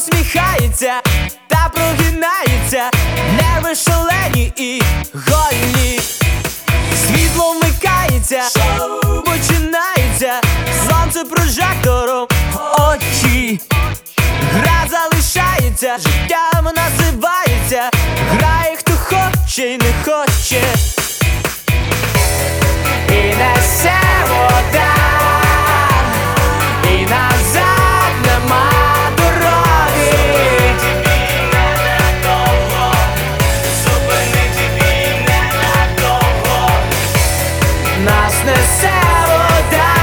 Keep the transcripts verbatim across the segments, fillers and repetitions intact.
посміхається та прогинається, нерви шалені і гольні. Світло вмикається, шоу починається, сонце прожектором в очі. Гра залишається, життям називається, грає хто хоче й не хоче. І несе вода, і назад нема дороги. Зупинити бій ненадовго. Нас несе вода,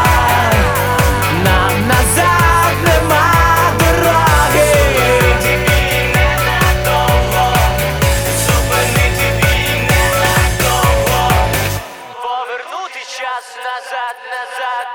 нам назад нема дороги. Зупинити бій ненадовго. Повернути час назад, назад.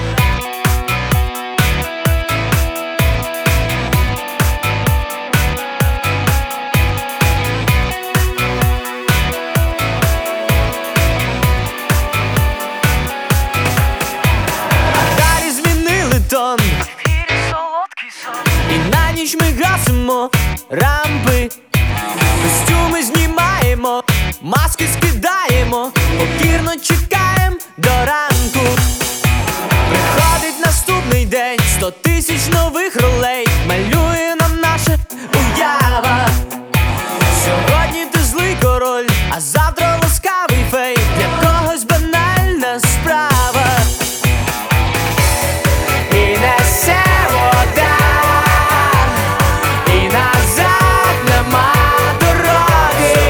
Далі змінили тон, і на ніч ми гасимо рампи. Костюми знімаємо, маски скидаємо, покірно чекаємо до ранку. Приходить наступний день, сто тисяч нових ролей малює нам наша уява. Сьогодні ти злий король, а завтра ласкавий фей, для когось банальна справа. І несе вода, і назад нема дороги.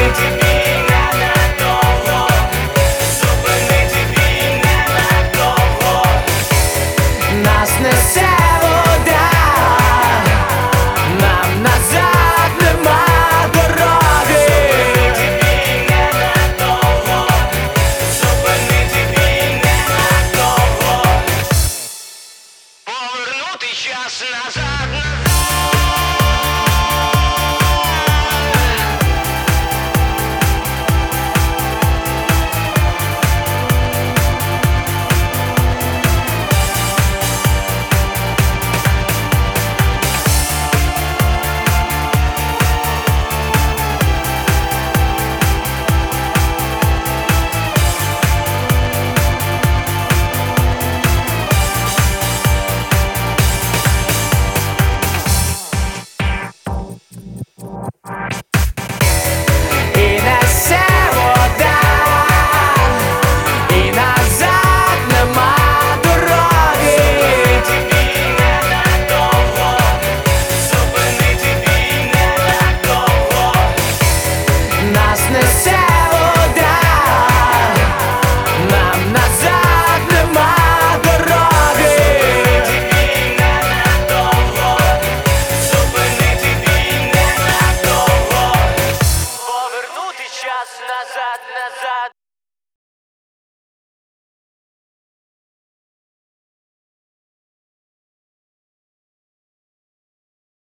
Зупинити бій ненадовго. Нас несе вода, нам назад нема дороги. Зупинити бій ненадовго. Повернути час назад.